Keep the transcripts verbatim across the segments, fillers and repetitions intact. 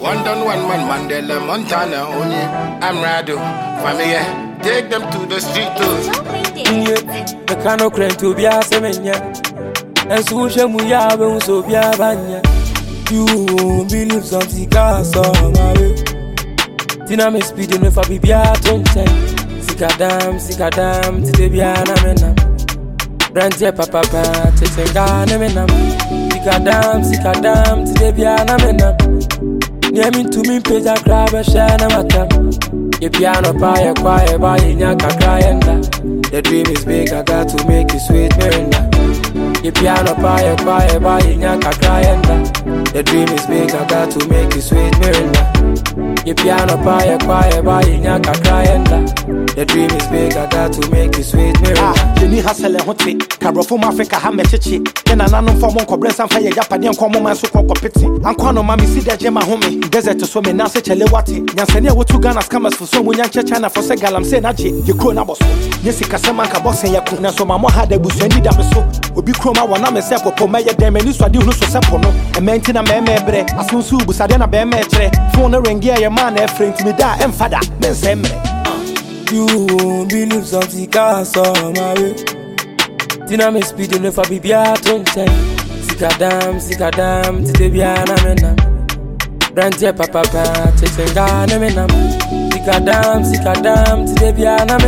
One done, one man, Mandela, Montana, only. I'm Rado, family, take them to the street too. The cano crane to be a semenya. And social muya, so be a banya. You believe something, so my way. Tina me speeding if I be a twenty. Sikadam, sikadam, Tibiana menam. Branche papa, Titengana menam. Sikadam, sikadam, Tibiana menam. Near me to me, page a crab, a shana matam. Your piano pie, a quiet by Yaka cryanda. The dream is big, I got to make it sweet, Miranda. Your piano pie, a quiet by Yaka cryanda. The dream is big, I got to make it sweet, Miranda. Your piano pie, a quiet by Yaka cryanda. The dream is big, I got to make it sweet, Miranda. Ah, Jenny Hassel and Hotte, Caro from Africa, Hamechi, then an unknown form of Cobres and Fire Japan, Common Suko Pity. And Quano Mammy see that Gemma home, desert to swim in Nasa Chelewati, Yansania with two gunners come as for someone Yancha China for Segalam Senaji, you could not boss. Jessica Samanka boss and Yakuna, so Mamma had a busendi dameso, would be chroma one of myself or Pomaya Demenis, what do you so sapono, and Mentina Memebre, as soon as Busadena Bemetre, phone a ringia, your man, a friend to me, and father, then Semre. You believe something, so my way. Tina me speeding if I be a twenty. Sikadam, sikadam, Tibiana menam. Branche papa, Titengana menam. Sikadam, sikadam, Tibiana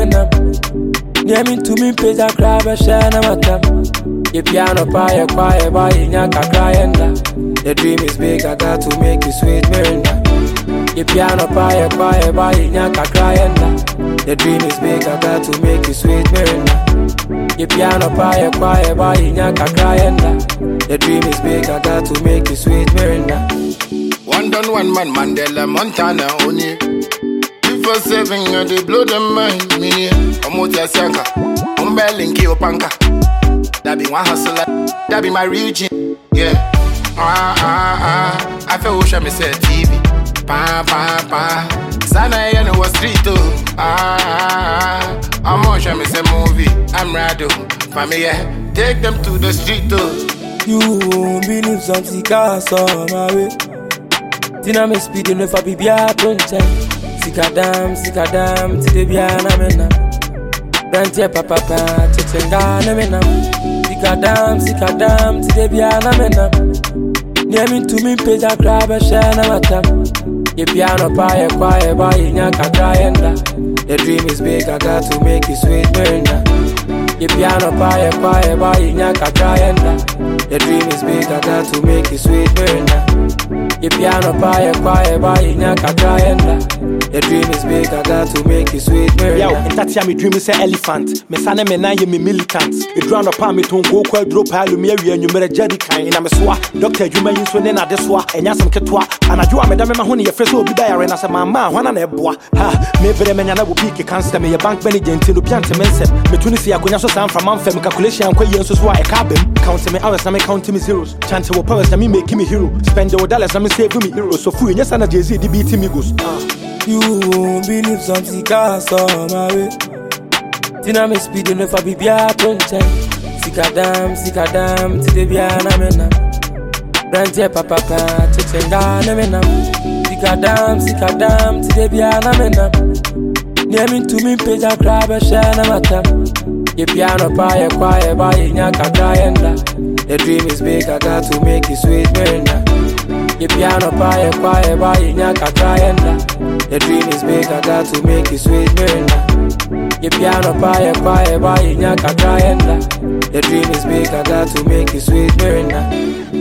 menam. Near me to me, page a crab, a shana matam. Your piano pie, a quiet by Yaka cryanda. The dream is big, I got to make it sweet, Miranda. Your piano pie, a quiet by Yaka cryanda. The dream is big, I got to make it sweet, Miranda. Your piano pie, a quiet by Yaka cryanda. The dream is big, I got to make it sweet, Miranda. One done, one man, Mandela, Montana, only. Before seven, they blow them mind, me. Omotia Sianka, Umbelinki Opanka. That be one hustler, that be my region, yeah. Ah, ah, ah, I feel wish I me say T V. Pa, pa, pa. Sana ya no was street too. Ah, ah, ah. I'm wish I me say movie. I'm Rado, family, take them to the street too. You believe something, so my way. Tina me speeding if I be a twenty. Sikadam, sikadam, Tibiana menam. Branche papa, Titengana menam. Sikadam, sikadam, Tibiana menam. Near me to me, page a crab, a shana matam. Your piano pie, a quiet by Yaka cryanda. The dream is big, I got to make it sweet, Miranda. Your piano pie, a quiet by Yaka cryanda. The dream is big, I got to make it sweet, Miranda. Your piano pie, a quiet by Yaka cryanda. The dream is big, I got to make it sweet, Miranda. Yo, and that's how me dream is an elephant. Me sana me na ye me militant. It drown upon me to go kwa drop halumia and you made a jerry kind in a meswa. Doctor, you may use one in a deswa and yasam ketwa. And I do a madame honey, your friends will be there and as a mamma, one and a boy. Ha, maybe the man will pick a cancer, me a bank manager until the pianta mensa. Me tunisia kunaso sound from Manfem calculation and quay so why a cabin. Counting me hours, I may count me zeros. Chance will powers, I mean make me hero. Spend the dollars, I may save me heroes. So free, yes, and a Jay Z, the B T Migos. You believe something, so my way. Tina me speeding if I be a twenty. Sikadam, sikadam, Tibiana menam. Branche papa, Titengana menam. Sikadam, sikadam, Tibiana menam. Near me to me, page a crab, a shana matam. Your piano pie, a quiet by Yaka cryanda. The dream is big, I got to make it sweet, Miranda. Your piano pie, a quiet by Yaka cryanda. The dream is big, I got to make it sweet, Miranda. Your piano pie, a quiet by Yaka cryanda. The dream is big, I got to make it sweet, Miranda.